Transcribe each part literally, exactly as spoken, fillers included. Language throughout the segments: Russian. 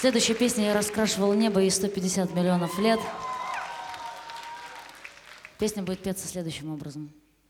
Следующая песня «Я раскрашивал небо и сто пятьдесят миллионов лет». Песня будет петься следующим образом.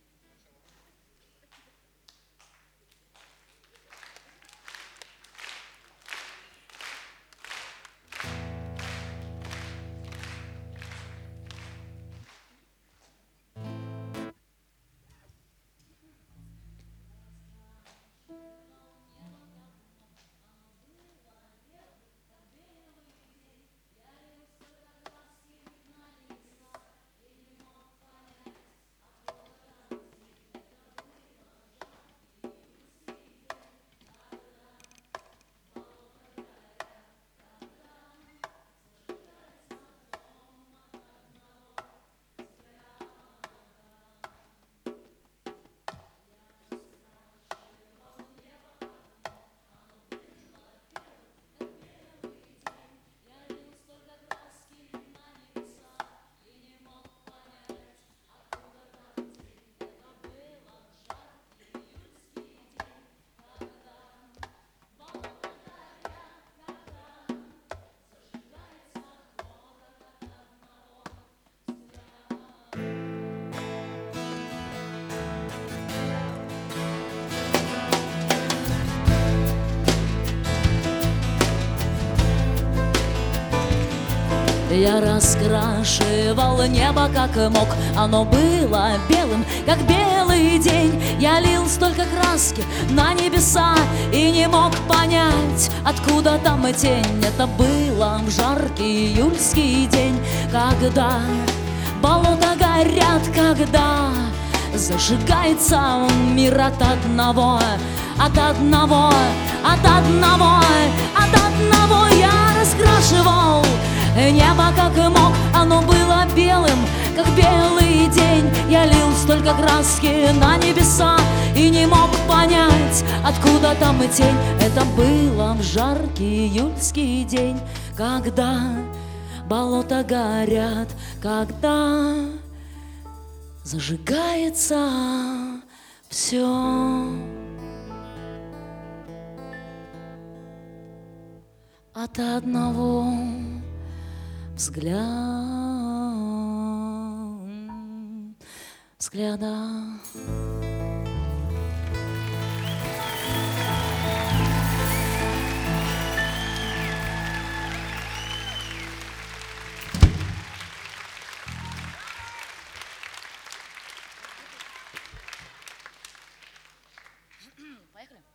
Я раскрашивал небо как мог, оно было белым, как белый день. Я лил столько краски на небеса и не мог понять, откуда там тень. Это было в жаркий июльский день, когда болота горят, когда зажигается мир от одного, от одного, от одного, от одного. Я раскрашивал небо как мог, оно было белым, как белый день. Я лил столько краски на небеса и не мог понять, откуда там и тень. Это было в жаркий июльский день, когда болота горят, когда зажигается все от одного взгляд, взгляда.